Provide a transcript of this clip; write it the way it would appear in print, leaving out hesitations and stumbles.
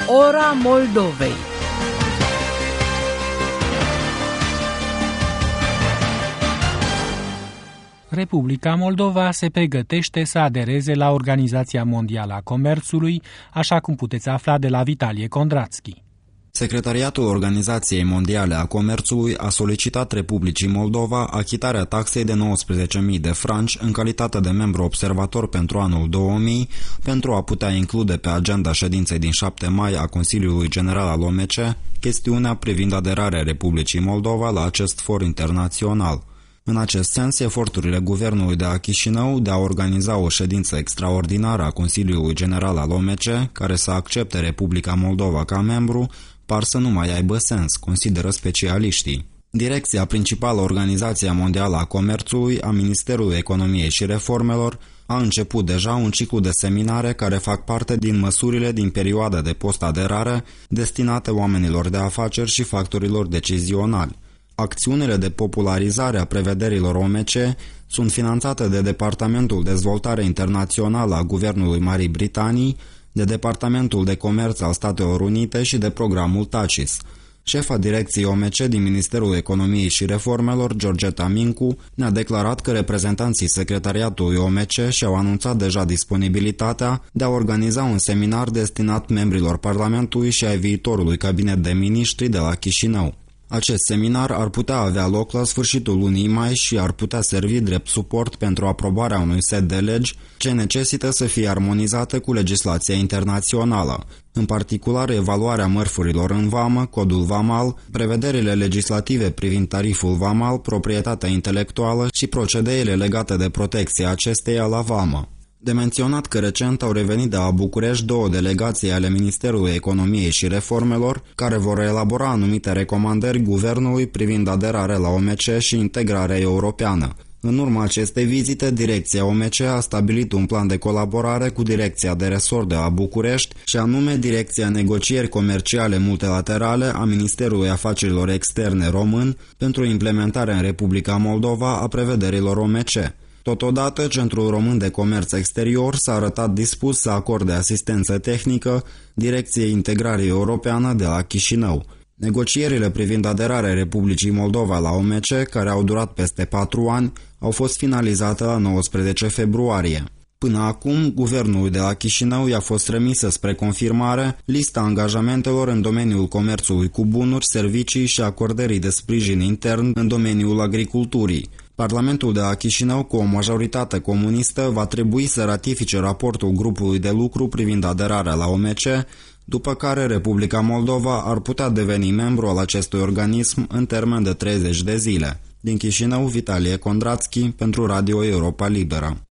Ora Moldovei. Republica Moldova se pregătește să adereze la Organizația Mondială a Comerțului, așa cum puteți afla de la Vitalie Kondratsky. Secretariatul Organizației Mondiale a Comerțului a solicitat Republicii Moldova achitarea taxei de 19.000 de franci în calitate de membru observator pentru anul 2000 pentru a putea include pe agenda ședinței din 7 mai a Consiliului General al OMC chestiunea privind aderarea Republicii Moldova la acest for internațional. În acest sens, eforturile guvernului de la Chișinău de a organiza o ședință extraordinară a Consiliului General al OMC, care să accepte Republica Moldova ca membru, par să nu mai aibă sens, consideră specialiștii. Direcția principală Organizația Mondială a Comerțului a Ministerului Economiei și Reformelor a început deja un ciclu de seminare care fac parte din măsurile din perioada de post-aderare destinate oamenilor de afaceri și factorilor decizionali. Acțiunile de popularizare a prevederilor OMC sunt finanțate de Departamentul Dezvoltare Internațională a Guvernului Marii Britanii, de Departamentul de Comerț al Statelor Unite și de programul TACIS. Șefa direcției OMC din Ministerul Economiei și Reformelor, Georgeta Mincu, ne-a declarat că reprezentanții secretariatului OMC și-au anunțat deja disponibilitatea de a organiza un seminar destinat membrilor Parlamentului și ai viitorului cabinet de miniștri de la Chișinău. Acest seminar ar putea avea loc la sfârșitul lunii mai și ar putea servi drept suport pentru aprobarea unui set de legi ce necesită să fie armonizate cu legislația internațională, în particular evaluarea mărfurilor în vamă, codul vamal, prevederile legislative privind tariful vamal, proprietatea intelectuală și procedeile legate de protecția acesteia la vamă. De menționat că recent au revenit de la București două delegații ale Ministerului Economiei și Reformelor, care vor elabora anumite recomandări guvernului privind aderarea la OMC și integrarea europeană. În urma acestei vizite, direcția OMC a stabilit un plan de colaborare cu direcția de resort de la București, și anume Direcția Negocieri Comerciale Multilaterale a Ministerului Afacerilor Externe român pentru implementarea în Republica Moldova a prevederilor OMC. Totodată, Centrul Român de Comerț Exterior s-a arătat dispus să acorde asistență tehnică Direcției Integrării Europeană de la Chișinău. Negocierile privind aderarea Republicii Moldova la OMC, care au durat peste 4 ani, au fost finalizate la 19 februarie. Până acum, guvernul de la Chișinău i-a fost remisă spre confirmare lista angajamentelor în domeniul comerțului cu bunuri, servicii și acordării de sprijin intern în domeniul agriculturii. Parlamentul de la Chișinău, cu o majoritate comunistă, va trebui să ratifice raportul grupului de lucru privind aderarea la OMC, după care Republica Moldova ar putea deveni membru al acestui organism în termen de 30 de zile. Din Chișinău, Vitalie Kondratsky pentru Radio Europa Liberă.